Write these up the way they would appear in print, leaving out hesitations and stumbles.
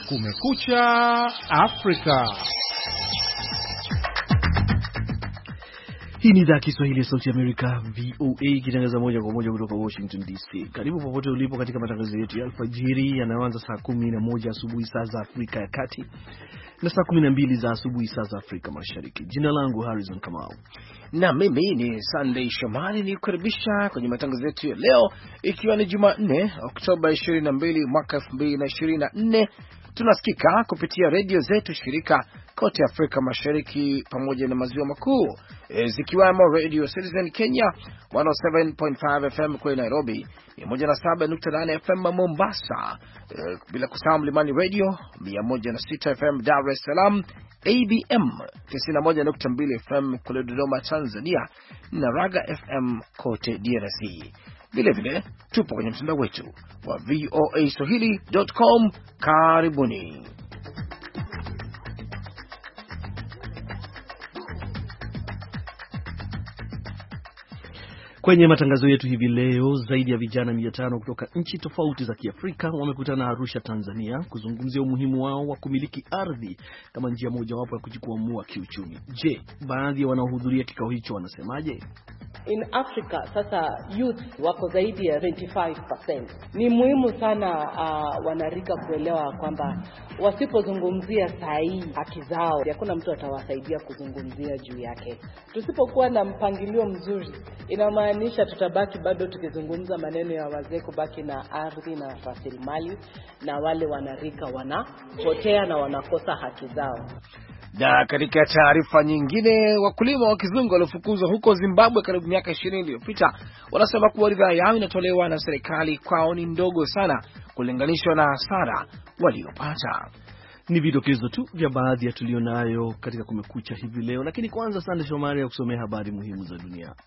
Kumekucha Afrika. Hii ni idhaa ya Kiswahili ya Sauti ya Amerika, VOA, ikitangaza moja kwa moja kutoka Washington DC. Karibu popote ulipo katika matangazo yetu ya alfajiri yanayoanza saa 11 asubuhi saa za Afrika ya Kati na saa 12 za asubuhi saa za Afrika Mashariki. Jina langu Harrison Kamau. Na mimi ni Sunday Shomari, ni kukaribisha kwenye matangazo yetu ya leo, ikiwa ni Jumanne, Oktoba 22 mwaka 2024. Tunasikika kupitia redio zetu shirika kote Afrika Mashariki pamoja na maziwa makuu, zikiwamo Radio Citizen Kenya 107.5 FM kwa Nairobi, 107.8 FM Mombasa, bila kusahau Mlimani Radio 106 FM Dar es Salaam, ABM 91.2 FM kule Dodoma Tanzania, na Raga FM kote DRC. Vile vile tupo kwenye mtandao wetu wa voaswahili.com. Karibuni. Kwenye matangazo yetu hivi leo, zaidi ya vijana 500 kutoka nchi tofauti za Kiafrika wamekutana Arusha, Tanzania, kuzungumzia umuhimu wao wa kumiliki ardhi kama njia mojawapo ya kujikwamua kiuchumi. Je, baadhi ya wanaohudhuria kikao hicho wanasemaje? In Africa sasa youth wako zaidi ya 25%. Ni muhimu sana wanarika kuelewa kwamba wasipozungumzia sahihi haki zao, hakuna mtu atawasaidia kuzungumzia juu yake. Tusipokuwa na mpangilio mzuri, inamaanisha tutabaki bado tukizungumza maneno ya wazee kubaki na ardhi na rasilimali, na wale wanarika wanapotea na wanakosa haki zao. Na katika taarifa nyingine, wakulima wa kizungu waliofukuzwa huko Zimbabwe karibu miaka 20 iliyopita wanasema kuwa ridhaa yao inatolewa na serikali kwao ni ndogo sana kulinganishwa na hasara waliopata. Ni vidokezo tu vya baadhi ya tulionayo katika Kumekucha hivi leo, lakini kwanza Sande Shomari ya kusomea habari muhimu za dunia.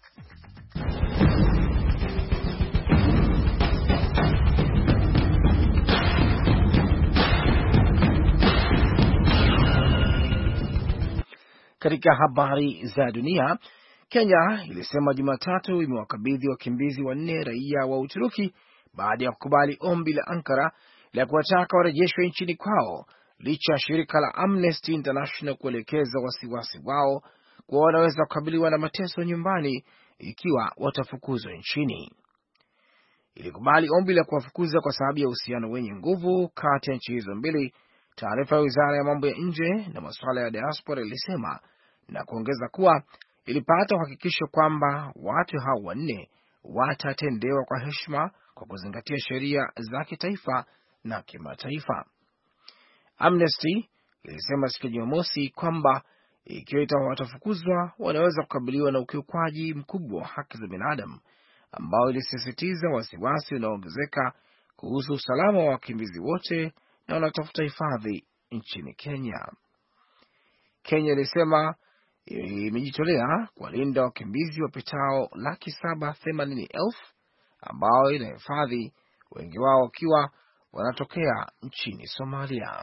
Katika habari za dunia, Kenya ilisema Jumatatu imewakabidhi wakimbizi 4 raia wa Uturuki baada ya kukubali ombi la Ankara la kuwataka warejeshwe nchini kwao, licha ya shirika la Amnesty International kuelekeza wasiwasi wao kuwa wanaweza kukabiliwa na mateso nyumbani ikiwa watafukuzwa nchini. Ilikubali ombi la kuwafukuza kwa sababu ya uhusiano wenye nguvu kati ya nchi hizo mbili, taarifa ya Wizara ya Mambo ya Nje na Masuala ya Diaspora ilisema, na kuongeza kuwa ilipata uhakikisho kwamba watu hao 4 watatendewa kwa heshima kwa kuzingatia sheria za kitaifa na kimataifa. Amnesty ilisema siku ya Jumamosi kwamba ikiwa watafukuzwa wanaweza kukabiliwa na ukiukwaji mkubwa wa haki za binadamu, ambao ilisisitiza wasiwasi unaoongezeka kuhusu usalama wa wakimbizi wote na wanatafuta hifadhi nchini Kenya. Kenya ilisema imejitolea kuwalinda wakimbizi wapatao 780,000 ambao inahifadhi, wengi wao wakiwa wanatokea nchini Somalia.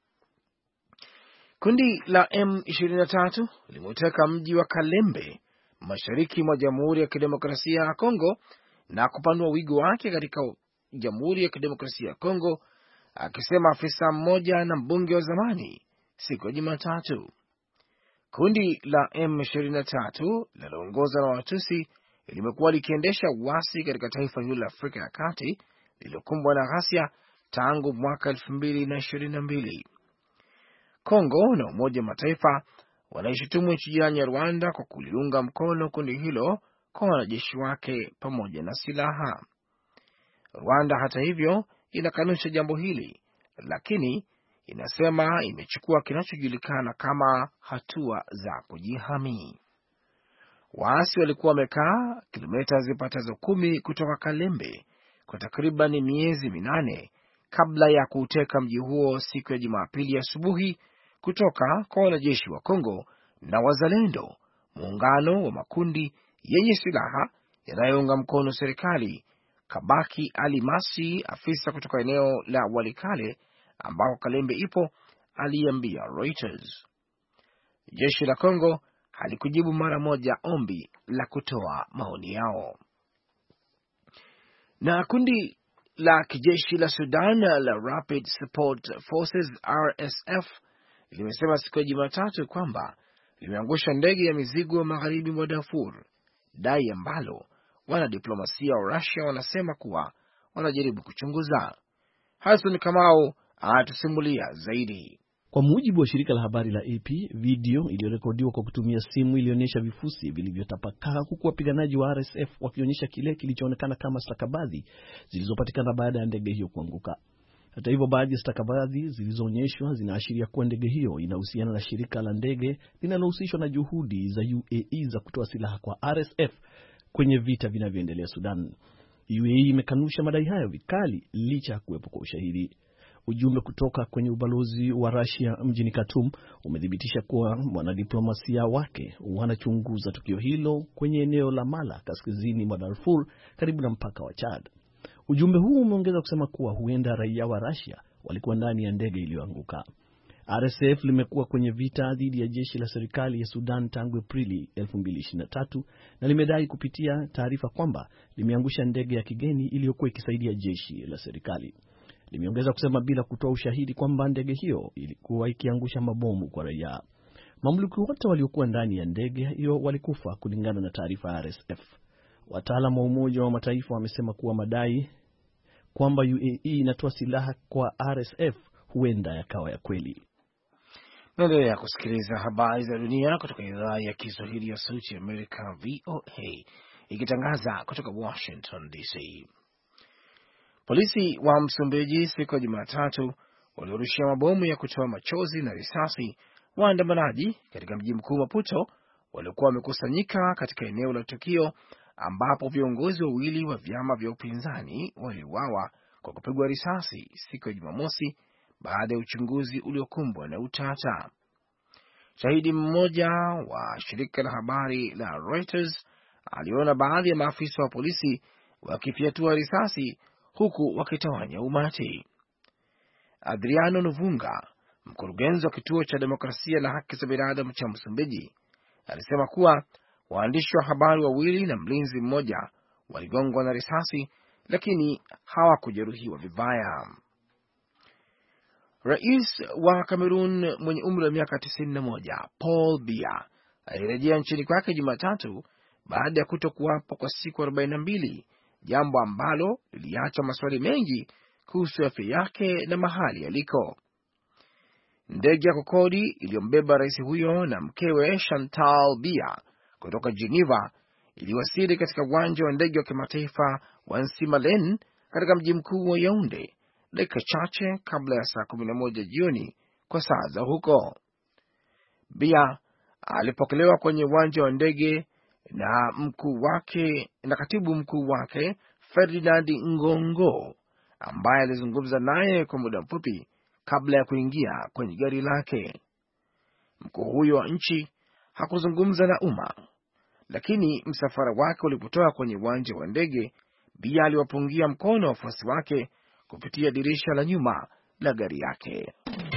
Kundi la M23 limeuteka mji wa Kalembe mashariki mwa Jamhuri ya Kidemokrasia ya Kongo na kupanua wigo wake katika Jamhuri ya Kidemokrasia ya Kongo, akisema afisa mmoja na mbunge wa zamani siku ya Jumatatu. Kundi la M23 linaloongozwa na Watusi limekuwa likiendesha uasi katika taifa hilo la Afrika ya Kati lililokumbwa na ghasia tangu mwaka 2022. Kongo na Umoja wa Mataifa wanaishutumu nchi jirani ya Rwanda kwa kuliunga mkono kundi hilo kwa wanajeshi wake pamoja na silaha. Rwanda hata hivyo inakanusha jambo hili, lakini inasema imechukua kinachojulikana kama hatua za kujihami. Waasi walikuwa wamekaa kilomita zipatazo 10 kutoka Kalembe kwa takriban miezi 8 kabla ya kuuteka mji huo siku ya Jumapili asubuhi kutoka kwa wanajeshi wa Kongo na Wazalendo, muungano wa makundi yenye silaha yanayounga mkono serikali. Kabaki Alimasi, afisa kutoka eneo la Walikale ambako Kalembe ipo, aliambia Reuters. Jeshi la Kongo halikujibu mara moja ombi la kutoa maoni yao. Na kundi la kijeshi la Sudan la Rapid Support Forces RSF limesema siku ya Jumatatu kwamba limeangusha ndege ya mizigo magharibi mwa Darfur, dai ambalo wanadiplomasia wa Russia wanasema kuwa wanajaribu kuchunguza. Hassan Kamau atasimulia zaidi. Kwa mujibu wa shirika la habari la AP, video iliyorekodiwa kwa kutumia simu ilionyesha vifusi vilivyotapakaa huku wapiganaji wa RSF wakionyesha kile kilichoonekana kama stakabadhi zilizopatikana baada ya ndege hiyo kuanguka. Hata hivyo, baadhi ya stakabadhi zilizoonyeshwa zinaashiria kuwa ndege hiyo inahusiana na shirika la ndege linalohusishwa na juhudi za UAE za kutoa silaha kwa RSF kwenye vita vinavyoendelea Sudan. UAE imekanusha madai hayo vikali licha ya kuwepo kwa ushahidi. Ujumbe kutoka kwenye ubalozi wa Russia mjini Khartoum umethibitisha kuwa wanadiplomasia wake wanachunguza tukio hilo kwenye eneo la Mala kaskazini mwa Darfur karibu na mpaka wa Chad. Ujumbe huu umeongeza kusema kuwa huenda raia wa Russia walikuwa ndani ya ndege iliyoanguka. RSF limekuwa kwenye vita dhidi ya jeshi la serikali ya Sudan tangu Aprili 2023 na limedai kupitia taarifa kwamba limeangusha ndege ya kigeni iliyokuwa ikisaidia jeshi la serikali. Limeongeza kusema bila kutoa ushahidi kwamba ndege hiyo ilikuwa ikiangusha mabomu kwa raia. Mamluki wote waliokuwa ndani ya ndege hiyo walikufa kulingana na taarifa ya RSF. Wataalamu wa Umoja wa Mataifa wamesema kuwa madai kwamba UAE inatoa silaha kwa RSF huenda yakawa ya kweli. Naendelea kusikiliza habari za dunia kutoka idhaa ya Kiswahili ya Sauti ya Amerika VOA ikitangaza kutoka Washington DC. Polisi wa Msumbiji siku ya Jumatatu waliorushia mabomu ya kutoa machozi na risasi waandamanaji katika mji mkuu Maputo waliokuwa wamekusanyika katika eneo la tukio ambapo viongozi wawili wa vyama vya upinzani waliuawa kwa kupigwa risasi siku ya Jumamosi baada ya uchunguzi uliokumbwa na utata. Shahidi mmoja wa shirika la habari la Reuters aliona baadhi ya maafisa wa polisi wakifyatua risasi huku wakitawanya umati. Adriano Novunga, mkurugenzi wa kituo cha demokrasia na haki za binadamu cha Msumbiji, alisema kuwa waandishi wa habari wawili na mlinzi mmoja waligongwa na risasi lakini hawakujeruhiwa vibaya. Rais wa Cameroon mwenye umri wa miaka 91, Paul Biya, alirejea nchini kwake Jumatatu baada ya kutokuwapo kwa siku 42, jambo ambalo liliacha maswali mengi kuhusu afya yake na mahali aliko. Ndege ya kukodi iliyombeba rais huyo na mkewe Chantal Biya kutoka Geneva iliwasili katika uwanja wa ndege wa kimataifa wa Nsimalen katika mji mkuu wa Yaounde dakika chache kabla ya saa 11 jioni kwa saa za huko. Biya alipokelewa kwenye uwanja wa ndege na katibu mkuu wake Ferdinand Ngongo, ambaye alizungumza naye kwa muda mfupi kabla ya kuingia kwenye gari lake. Mkuu huyo wa nchi hakuzungumza na umma, lakini msafara wake ulipotoka kwenye uwanja wa ndege, Biya aliwapungia mkono wafuasi wake kupitia dirisha la nyuma la gari yake.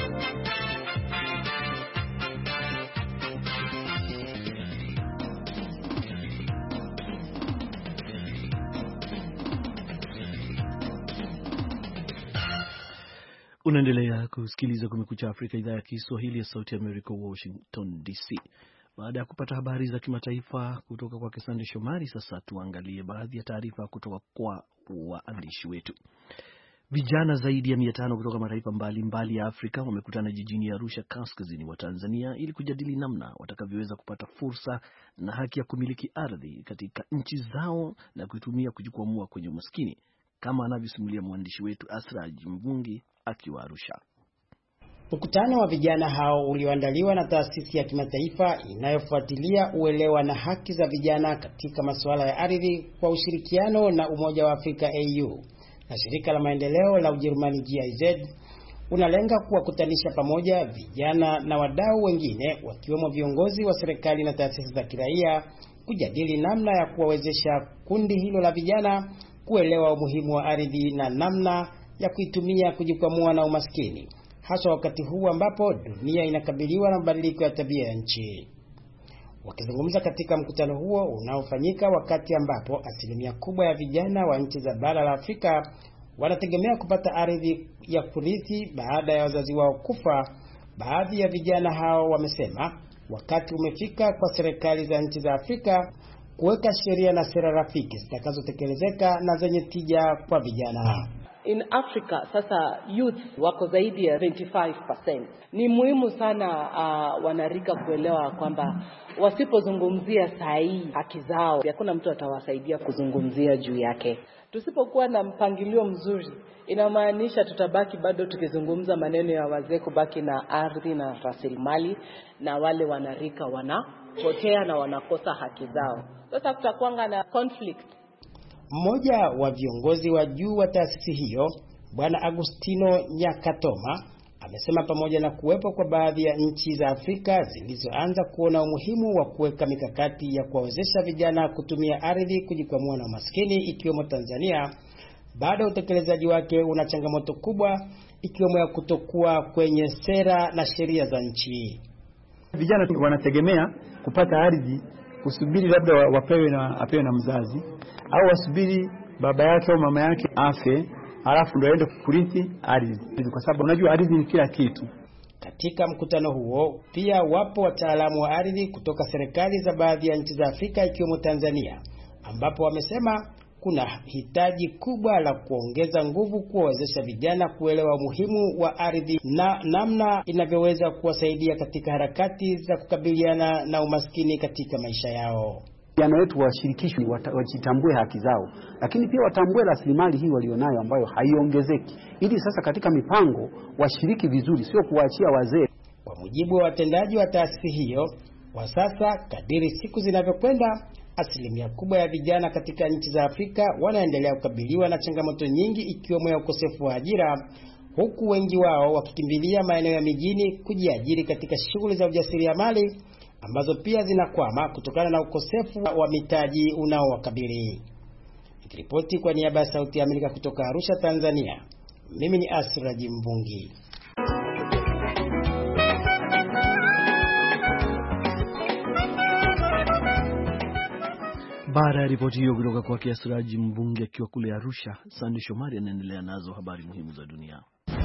Unaendelea kusikiliza Kumekucha Afrika, idhaa ya Kiswahili ya Sauti ya Amerika, Washington DC. Baada ya kupata habari za kimataifa kutoka kwa Sande Shomari, sasa tuangalie baadhi ya taarifa kutoka kwa waandishi wetu. Vijana zaidi ya 500 kutoka mataifa mbalimbali ya Afrika wamekutana jijini Arusha, kaskazini mwa Tanzania, ili kujadili namna watakavyoweza kupata fursa na haki ya kumiliki ardhi katika nchi zao na kuitumia kujikwamua kwenye umaskini, kama anavyosimulia mwandishi wetu Asraj Mvungi akiwa Arusha. Mkutano wa vijana hao ulioandaliwa na taasisi ya kimataifa inayofuatilia uelewa na haki za vijana katika masuala ya ardhi kwa ushirikiano na Umoja wa Afrika AU na shirika la maendeleo la Ujerumani GIZ unalenga kuwakutanisha pamoja vijana na wadau wengine wakiwemo viongozi wa serikali na taasisi za kiraia kujadili namna ya kuwawezesha kundi hilo la vijana kuelewa umuhimu wa ardhi na namna ya kuitumia kujikwamua na umaskini, hasa wakati huu ambapo dunia inakabiliwa na mabadiliko ya tabia ya nchi. Wakizungumza katika mkutano huo unaofanyika wakati ambapo asilimia kubwa ya vijana wa nchi za bara la Afrika wanategemea kupata ardhi ya kurithi baada ya wazazi wao kufa. Baadhi ya vijana hao wamesema wakati umefika kwa serikali za nchi za Afrika kuweka sheria na sera rafiki zitakazotekelezeka na zenye tija kwa vijana. In Africa sasa youth wako zaidi ya 25%. Ni muhimu sana wanarika kuelewa kwamba wasipozungumzia sahihi haki zao, hakuna mtu atawasaidia kuzungumzia juu yake. Tusipokuwa na mpangilio mzuri, inamaanisha tutabaki bado tukizungumza maneno ya wazee kubaki na ardhi na rasilimali, na wale wanarika wanapotea na wanakosa haki zao. Sasa kutakuwa na conflict. Mmoja wa viongozi wa juu wa taasisi hiyo, Bwana Agustino Nyakatoma, amesema pamoja na kuwepo kwa baadhi ya nchi za Afrika zilizoanza kuona umuhimu wa kuweka mikakati ya kuwawezesha vijana kutumia ardhi kujikwamua na umaskini ikiwemo Tanzania, bado utekelezaji wake una changamoto kubwa ikiwemo ya kutokuwa kwenye sera na sheria za nchi. Vijana wanategemea kupata ardhi, kusubiri labda apewe na mzazi, au wasubiri baba yake au mama yake afe alafu ndio aende kurithi ardhi, kwa sababu unajua ardhi ni kila kitu. Katika mkutano huo pia wapo wataalamu wa ardhi kutoka serikali za baadhi ya nchi za Afrika ikiwemo Tanzania, ambapo wamesema kuna hitaji kubwa la kuongeza nguvu kuwawezesha vijana kuelewa umuhimu wa ardhi na namna inavyoweza kuwasaidia katika harakati za kukabiliana na umaskini katika maisha yao. Vijana wetu washirikishwe, wajitambue haki zao, lakini pia watambue rasilimali hii walionayo ambayo haiongezeki, ili sasa katika mipango washiriki vizuri, sio kuwaachia wazee. Kwa mujibu wa watendaji wa taasisi hiyo, kwa sasa kadiri siku zinavyokwenda, asilimia kubwa ya vijana katika nchi za Afrika wanaendelea kukabiliwa na changamoto nyingi ikiwemo ya ukosefu wa ajira, huku wengi wao wakikimbilia maeneo ya mijini kujiajiri katika shughuli za ujasiriamali ambazo pia zinakwama kutokana na ukosefu wa mitaji unaowakabili. Nikiripoti kwa niaba ya Sauti ya Amerika kutoka Arusha, Tanzania, mimi ni Asraji Mvungi. Baada ya ripoti hiyo kutoka kwa Asraji Mvungi akiwa kule Arusha, Sandy Shomari anaendelea nazo habari muhimu za dunia.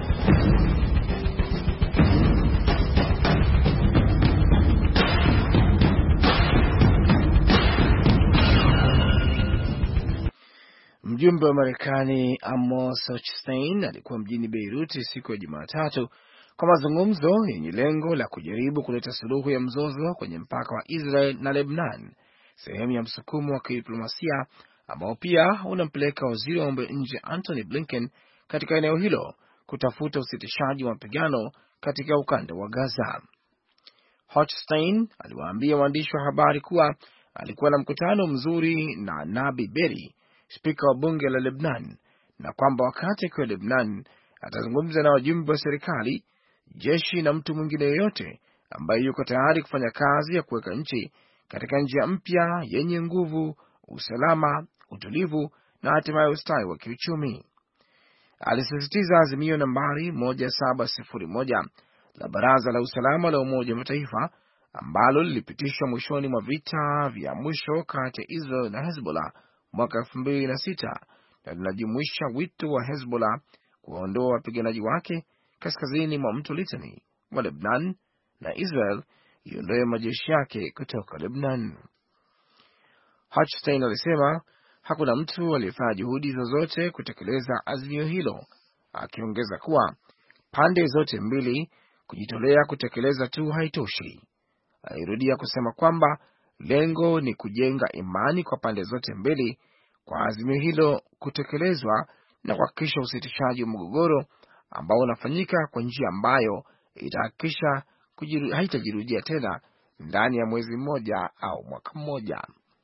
Mjumbe wa Marekani Amos Hochstein alikuwa mjini Beirut siku ya Jumatatu kwa mazungumzo yenye lengo la kujaribu kuleta suluhu ya mzozo kwenye mpaka wa Israel na Lebanon, sehemu ya msukumo wa kidiplomasia ambao pia unampeleka waziri wa mambo ya nje Antony Blinken katika eneo hilo kutafuta usitishaji wa mapigano katika ukanda wa Gaza. Hochstein aliwaambia waandishi wa habari kuwa alikuwa na mkutano mzuri na Nabi Berri, spika wa bunge la Lebanon, na kwamba wakati akiwa Lebanon atazungumza na wajumbe wa serikali, jeshi na mtu mwingine yeyote ambaye yuko tayari kufanya kazi ya kuweka nchi katika njia mpya yenye nguvu, usalama, utulivu na hatimaye ustawi wa kiuchumi. Alisisitiza azimio nambari 1701 la Baraza la Usalama la Umoja wa Mataifa ambalo lilipitishwa mwishoni mwa vita vya mwisho kati ya Israel na Hezbollah mwaka 2006 na linajumuisha wito wa Hezbollah kuondoa wapiganaji wake kaskazini mwa mto Litani wa Lebanon na Israel iondoe majeshi yake kutoka Lebanon. Hochstein alisema hakuna mtu aliyefanya juhudi zozote kutekeleza azimio hilo, akiongeza kuwa pande zote mbili kujitolea kutekeleza tu haitoshi. Alirudia kusema kwamba lengo ni kujenga imani kwa pande zote mbili kwa azimio hilo kutekelezwa na kuhakikisha usitishaji wa mgogoro ambao unafanyika kwa njia ambayo itahakikisha haitajirudia tena ndani ya mwezi mmoja au mwaka mmoja.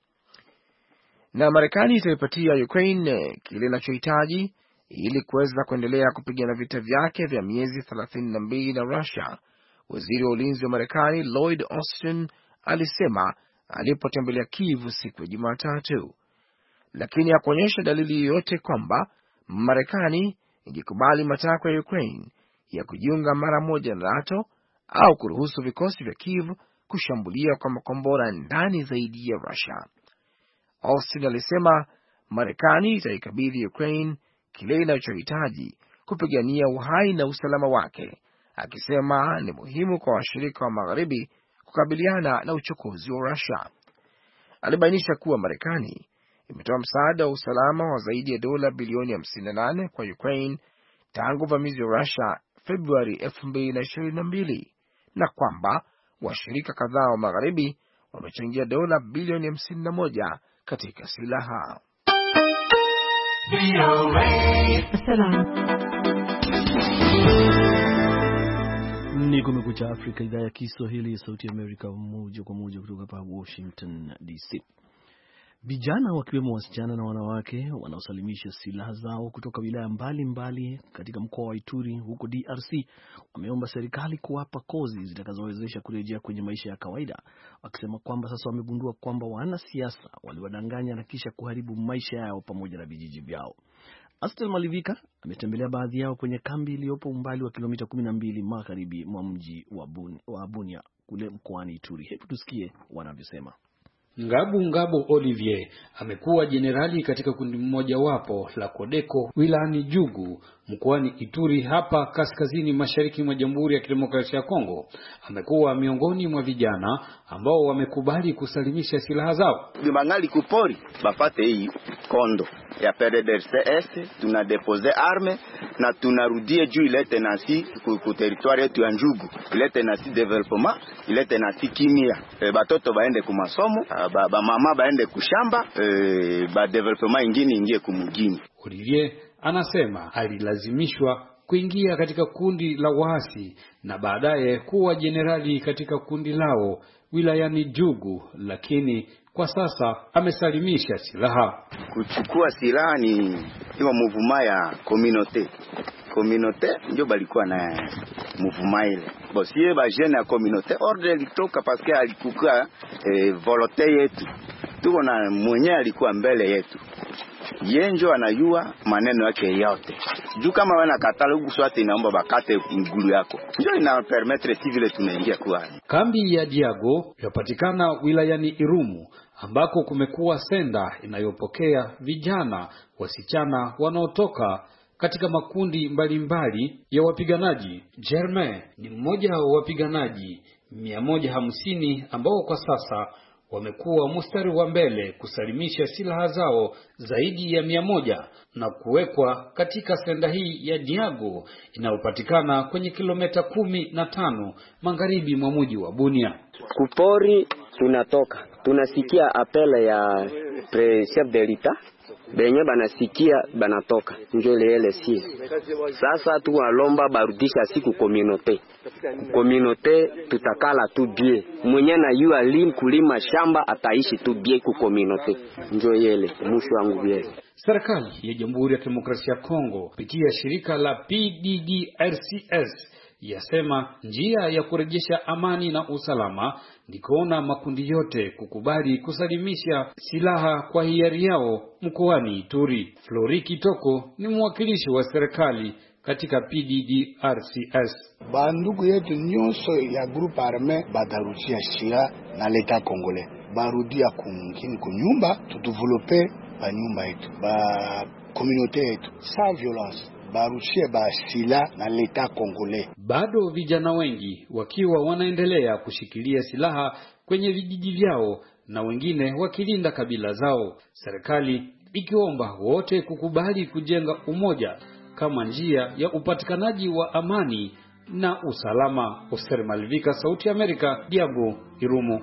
Na Marekani itaipatia Ukraine kile inachohitaji ili kuweza kuendelea kupigana vita vyake vya miezi 32 na Russia, waziri wa ulinzi wa Marekani Lloyd Austin alisema alipotembelea Kyiv siku ya Jumatatu, lakini hakuonyesha dalili yoyote kwamba Marekani ingekubali matakwa ya Ukraine ya kujiunga mara moja na NATO au kuruhusu vikosi vya Kyiv kushambulia kwa makombora ndani zaidi ya Russia. Austin alisema Marekani itaikabidhi Ukraine kile inachohitaji kupigania uhai na usalama wake, akisema ni muhimu kwa washirika wa magharibi kukabiliana na uchokozi wa Russia. Alibainisha kuwa Marekani imetoa msaada wa usalama wa zaidi ya dola bilioni 58 kwa Ukraine tangu uvamizi wa Russia Februari 2022 na kwamba washirika kadhaa wa magharibi wamechangia dola bilioni 51 katika silaha. Ni Kumekucha Afrika, idhaa ya Kiswahili ya Sauti ya Amerika, moja kwa moja kutoka hapa Washington DC. Vijana wakiwemo wasichana na wanawake wanaosalimisha silaha zao kutoka wilaya mbalimbali katika mkoa wa Ituri huko DRC wameomba serikali kuwapa kozi zitakazowezesha kurejea kwenye maisha ya kawaida, wakisema kwamba sasa wamegundua kwamba wanasiasa waliwadanganya na kisha kuharibu maisha yao pamoja na vijiji vyao. Astel Malivika ametembelea baadhi yao kwenye kambi iliyopo umbali wa kilomita 12 magharibi mwa mji wa Bunia kule mkoani Ituri. Hebu tusikie wanavyosema. Ngabo Olivier amekuwa jenerali katika kundi mmoja wapo la Kodeko wilayani Jugu mkoani Ituri hapa kaskazini mashariki mwa Jamhuri ya Kidemokrasia ya Kongo. Amekuwa miongoni mwa vijana ambao wamekubali kusalimisha silaha zao. Bimangali kupori bapate hii kondo ya PDDRCS, tunadepose arme na tunarudie juu ilete nasi ku territoire yetu ya Njugu, ilete nasi development, ilete nasi kimia, batoto baende ku masomo, ba mama baende kushamba, ba development ingine ingie kumugini. Olivier anasema alilazimishwa kuingia katika kundi la waasi na baadaye kuwa jenerali katika kundi lao wilayani Jugu, lakini kwa sasa amesalimisha silaha. Kuchukua silaha ni movement ya communauté ndio balikuwa na movement ile. Bosie ba jeune ya communauté ordre litoka parce que alikuwa volonté yetu. Tuko na mwenye alikuwa mbele yetu. Yenjo anayua maneno yake yote. Juu kama wana katalogu swati inaomba bakate ngulu yako. Ndio ina permettre civile tunaingia kwa. Kambi ya Diago yapatikana wilayani Irumu ambako kumekuwa senda inayopokea vijana wasichana wanaotoka katika makundi mbalimbali ya wapiganaji. Germain ni mmoja wa wapiganaji 150 ambao kwa sasa wamekuwa mstari wa mbele kusalimisha silaha zao zaidi ya 100 na kuwekwa katika senda hii ya Diago inayopatikana kwenye kilomita 15 magharibi mwa mji wa Bunia. Kupori tunasikia apele ya chef de l'État benye banasikia banatoka njole LC. Sasa tuwalomba barudisha siku communauté tutakala tu bie mwenye na yua kulima shamba ataishi tu bie ku communauté njole mushu wangu bie. Serikali ya Jamhuri ya Kidemokrasia ya Kongo kupitia shirika la PDDRCS yasema njia ya kurejesha amani na usalama ni kuona makundi yote kukubali kusalimisha silaha kwa hiari yao mkoani Ituri. Flori Kitoko ni mwakilishi wa serikali katika PDDRCS. Bandugu yetu nyonso ya groupe armé batarudia shia na leta Congolais. Barudia kumkini kunyumba tudeveloper ba nyumba yetu, ba communauté yetu sans violence. Barushie basila na leta Congolais. Bado vijana wengi wakiwa wanaendelea kushikilia silaha kwenye vijiji vyao na wengine wakilinda kabila zao. Serikali ikiomba wote kukubali kujenga umoja kama njia ya upatikanaji wa amani na usalama. Oster Malivika, Sauti ya Amerika, Diago, Irumu.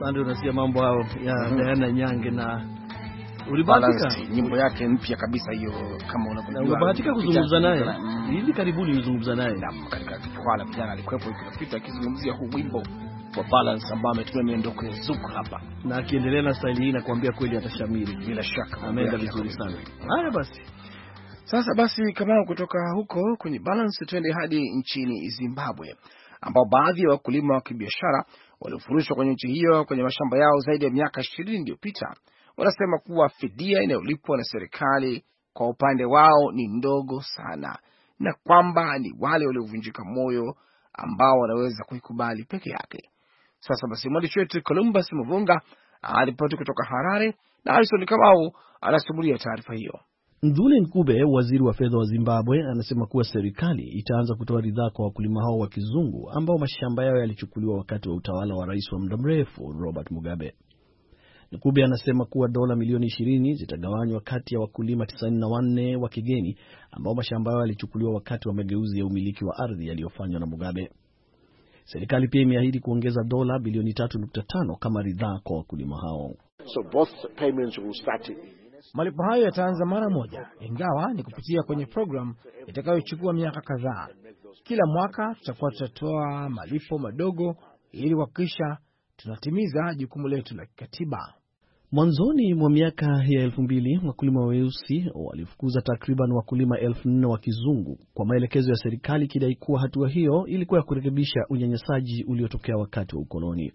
Sande, unasikia mambo hao ya Diana Nyange na ulibahatika nyimbo yake mpya kabisa hiyo, kama unavyojua. Ulibahatika kuzungumza naye hivi karibuni, ulizungumza naye katika jukwaa la vijana, alikuwepo ilipita akizungumzia huu wimbo wa Balance ambao ametumia miondoko ya zuku hapa, na akiendelea na style hii na kuambia kweli atashamiri bila shaka, ameenda vizuri sana. Haya basi. Sasa basi, kama kutoka huko kwenye Balance twende hadi nchini Zimbabwe, ambao baadhi ya wakulima wa kibiashara waliofurushwa kwenye nchi hiyo kwenye mashamba yao zaidi ya miaka 20 iliyopita wanasema kuwa fidia inayolipwa na serikali kwa upande wao ni ndogo sana, na kwamba ni wale waliovunjika moyo ambao wanaweza kuikubali peke yake. Sasa basi, mwandishi wetu Columbus Muvunga alipoti kutoka Harare na Harrison Kamau anasimulia taarifa hiyo. Ndule Nkube, waziri wa fedha wa Zimbabwe, anasema kuwa serikali itaanza kutoa ridhaa kwa wakulima hao wa kizungu ambao mashamba yao yalichukuliwa wakati wa utawala wa rais wa muda mrefu Robert Mugabe. Nkube anasema kuwa dola milioni 20 zitagawanywa kati ya wakulima 94 wa kigeni ambao mashamba yao yalichukuliwa wakati wa mageuzi ya umiliki wa ardhi yaliyofanywa na Mugabe. Serikali pia imeahidi kuongeza dola bilioni 3.5 kama ridhaa kwa wakulima hao. So both payments will start. Malipo hayo yataanza mara moja, ingawa ni kupitia kwenye program itakayochukua miaka kadhaa. Kila mwaka tutakuwa tutatoa malipo madogo ili kuhakikisha tunatimiza jukumu letu la kikatiba. Mwanzoni mwa miaka ya 2000 wakulima weusi walifukuza takriban wakulima 1400 wa kizungu kwa maelekezo ya serikali, kidai kuwa hatua hiyo ilikuwa ya kurekebisha unyanyasaji uliotokea wakati wa ukoloni.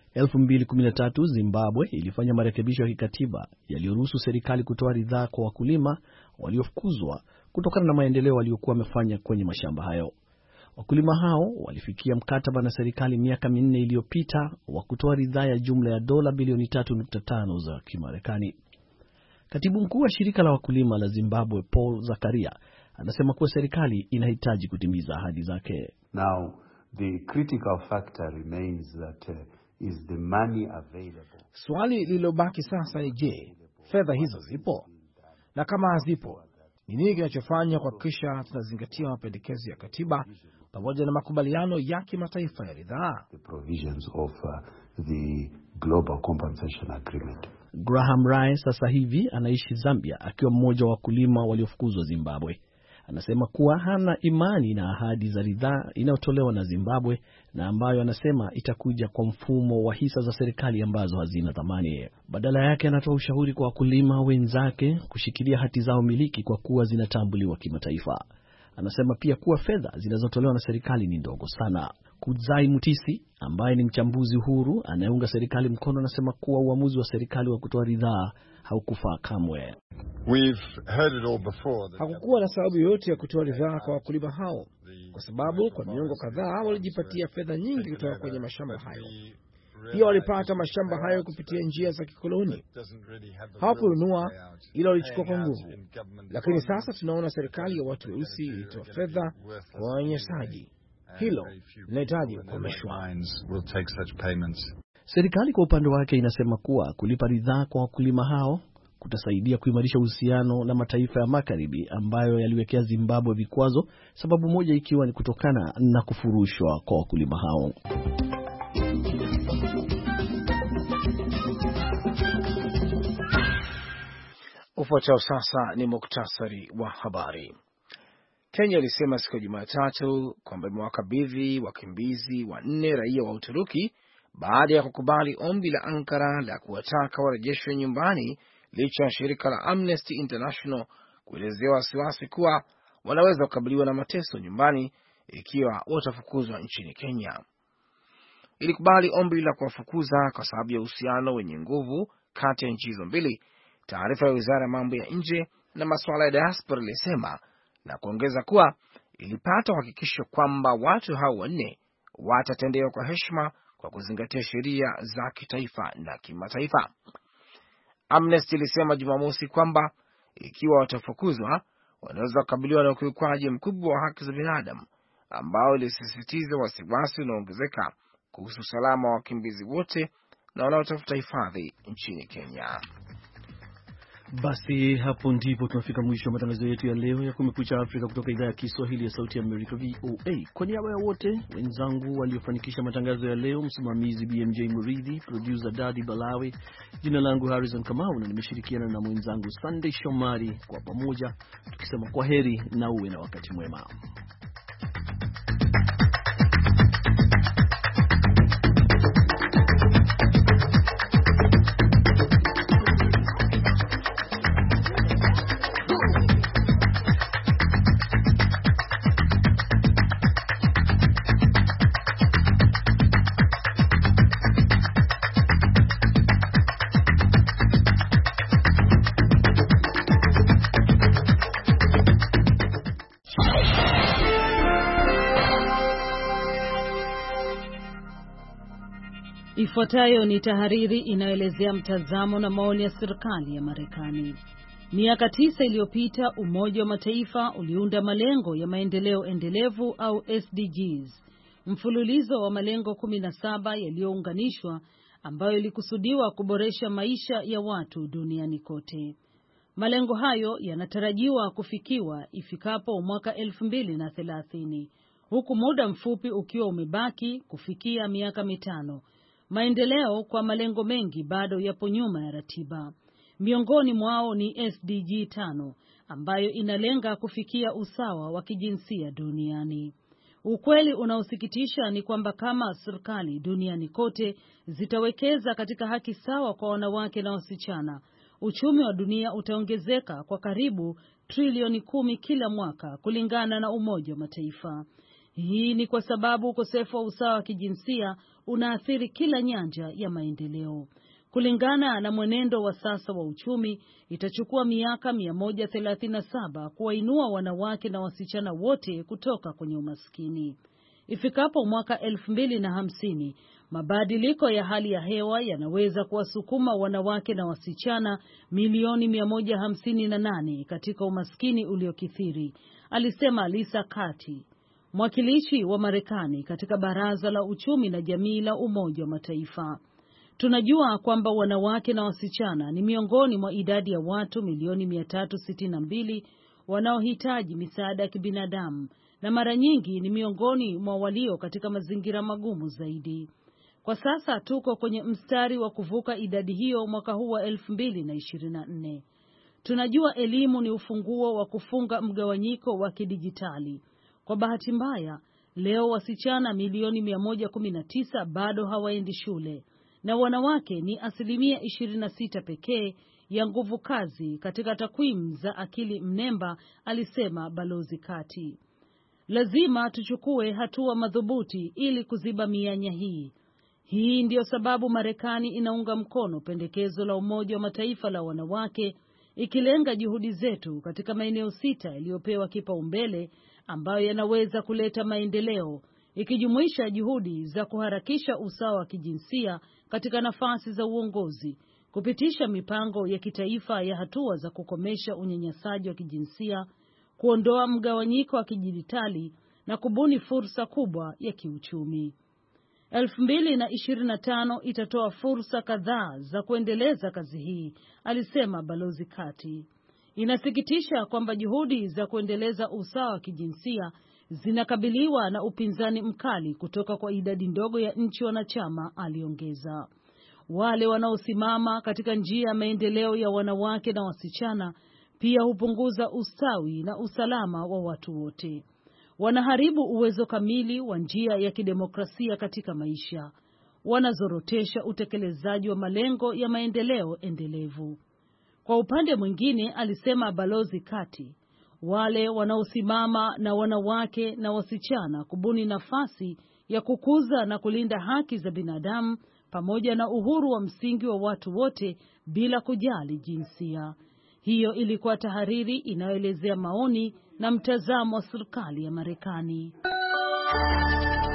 2013 Zimbabwe ilifanya marekebisho ya kikatiba yaliyoruhusu serikali kutoa ridhaa kwa wakulima waliofukuzwa kutokana na maendeleo waliokuwa wamefanya kwenye mashamba hayo. Wakulima hao walifikia mkataba na serikali miaka 4 iliyopita wa kutoa ridhaa ya jumla ya dola bilioni 3.5 za Kimarekani. Katibu mkuu wa shirika la wakulima la Zimbabwe, Paul Zakaria, anasema kuwa serikali inahitaji kutimiza ahadi zake. Now the critical factor remains that is the money available. Swali lililobaki sasa ni je, fedha hizo zipo? Na kama hazipo, ni nini kinachofanywa kuhakikisha tunazingatia mapendekezo ya katiba pamoja na makubaliano ya kimataifa ya ridhaa? The provisions of the Global Compensation Agreement. Graham Rai sasa hivi anaishi Zambia akiwa mmoja wa wakulima waliofukuzwa Zimbabwe. Anasema kuwa hana imani na ahadi za ridhaa inayotolewa na Zimbabwe, na ambayo anasema itakuja kwa mfumo wa hisa za serikali ambazo hazina thamani. Badala yake anatoa ushauri kwa wakulima wenzake kushikilia hati zao miliki kwa kuwa zinatambuliwa kimataifa. Anasema pia kuwa fedha zinazotolewa na serikali ni ndogo sana. Kudzai Mutisi, ambaye ni mchambuzi huru anayeunga serikali mkono, anasema kuwa uamuzi wa serikali wa kutoa ridhaa haukufaa kamwe. Hakukuwa na sababu yoyote ya kutoa ridhaa kwa wakulima hao, kwa sababu kwa miongo kadhaa walijipatia fedha nyingi kutoka kwenye mashamba hayo. Pia walipata mashamba hayo kupitia njia za kikoloni. Hawakununua, ila walichukua kwa nguvu. Lakini sasa tunaona serikali ya watu weusi ilitoa fedha kwa wanyanyasaji. Hilo linahitaji kukomeshwa. Serikali kwa upande wake inasema kuwa kulipa ridhaa kwa wakulima hao kutasaidia kuimarisha uhusiano na mataifa ya Magharibi ambayo yaliwekea Zimbabwe vikwazo, sababu moja ikiwa ni kutokana na kufurushwa kwa wakulima hao. Ufuatao sasa ni muktasari wa habari. Kenya ilisema siku ya Jumatatu kwamba imewakabidhi wakimbizi 4 raia wa Uturuki baada ya kukubali ombi la Ankara la kuwataka warejeshwe nyumbani, licha ya shirika la Amnesty International kuelezea wasiwasi kuwa wanaweza kukabiliwa na mateso nyumbani ikiwa watafukuzwa nchini Kenya. Ilikubali ombi la kuwafukuza kwa sababu ya uhusiano wenye nguvu kati ya nchi hizo mbili, taarifa ya Wizara ya Mambo ya Nje na Masuala ya Diaspora ilisema, na kuongeza kuwa ilipata uhakikisho kwamba watu hao 4 watatendewa kwa heshima kwa kuzingatia sheria za kitaifa na kimataifa. Amnesty ilisema Jumamosi kwamba ikiwa watafukuzwa, wanaweza kukabiliwa na ukiukwaji mkubwa wa haki za binadamu, ambao ilisisitiza wasiwasi unaoongezeka kuhusu usalama wa wakimbizi wote na wanaotafuta hifadhi nchini Kenya. Basi hapo ndipo tunafika mwisho wa matangazo yetu ya leo ya Kumekucha Afrika kutoka idhaa ya Kiswahili ya Sauti ya Amerika VOA. Kwa niaba ya wote wenzangu waliofanikisha matangazo ya leo, msimamizi BMJ Muridhi, producer Daddy Balawi, jina langu Harrison Kamau na nimeshirikiana na mwenzangu Sunday Shomari, kwa pamoja tukisema kwaheri na uwe na wakati mwema. Ifuatayo ni tahariri inayoelezea mtazamo na maoni ya serikali ya Marekani. Miaka 9 iliyopita Umoja wa Mataifa uliunda malengo ya maendeleo endelevu au SDGs, mfululizo wa malengo 17 yaliyounganishwa ambayo ilikusudiwa kuboresha maisha ya watu duniani kote. Malengo hayo yanatarajiwa kufikiwa ifikapo mwaka 2030, huku muda mfupi ukiwa umebaki kufikia miaka 5. Maendeleo kwa malengo mengi bado yapo nyuma ya ratiba. Miongoni mwao ni SDG 5 ambayo inalenga kufikia usawa wa kijinsia duniani. Ukweli unaosikitisha ni kwamba kama serikali duniani kote zitawekeza katika haki sawa kwa wanawake na wasichana, uchumi wa dunia utaongezeka kwa karibu trilioni 10 kila mwaka kulingana na Umoja wa Mataifa. Hii ni kwa sababu ukosefu wa usawa wa kijinsia unaathiri kila nyanja ya maendeleo. Kulingana na mwenendo wa sasa wa uchumi, itachukua miaka 137 kuwainua wanawake na wasichana wote kutoka kwenye umaskini. Ifikapo mwaka 2050, mabadiliko ya hali ya hewa yanaweza kuwasukuma wanawake na wasichana milioni 158 katika umaskini uliokithiri, alisema Lisa Kati, mwakilishi wa Marekani katika Baraza la Uchumi na Jamii la Umoja wa Mataifa. Tunajua kwamba wanawake na wasichana ni miongoni mwa idadi ya watu milioni 362 wanaohitaji misaada ya kibinadamu, na mara nyingi ni miongoni mwa walio katika mazingira magumu zaidi. Kwa sasa tuko kwenye mstari wa kuvuka idadi hiyo mwaka huu wa 2024. Tunajua elimu ni ufunguo wa kufunga mgawanyiko wa kidijitali. Kwa bahati mbaya, leo wasichana milioni 119 bado hawaendi shule, na wanawake ni 26% pekee ya nguvu kazi katika takwimu za akili mnemba, alisema Balozi Kati. Lazima tuchukue hatua madhubuti ili kuziba mianya hii. Hii ndiyo sababu Marekani inaunga mkono pendekezo la Umoja wa Mataifa la wanawake, ikilenga juhudi zetu katika maeneo 6 yaliyopewa kipaumbele ambayo yanaweza kuleta maendeleo, ikijumuisha juhudi za kuharakisha usawa wa kijinsia katika nafasi za uongozi, kupitisha mipango ya kitaifa ya hatua za kukomesha unyanyasaji wa kijinsia, kuondoa mgawanyiko wa kidijitali na kubuni fursa kubwa ya kiuchumi. 2025 itatoa fursa kadhaa za kuendeleza kazi hii, alisema Balozi Kati. Inasikitisha kwamba juhudi za kuendeleza usawa wa kijinsia zinakabiliwa na upinzani mkali kutoka kwa idadi ndogo ya nchi wanachama, aliongeza. Wale wanaosimama katika njia ya maendeleo ya wanawake na wasichana pia hupunguza ustawi na usalama wa watu wote. Wanaharibu uwezo kamili wa njia ya kidemokrasia katika maisha. Wanazorotesha utekelezaji wa malengo ya maendeleo endelevu. Kwa upande mwingine, alisema Balozi Kati, wale wanaosimama na wanawake na wasichana kubuni nafasi ya kukuza na kulinda haki za binadamu pamoja na uhuru wa msingi wa watu wote bila kujali jinsia. Hiyo ilikuwa tahariri inayoelezea maoni na mtazamo wa serikali ya Marekani.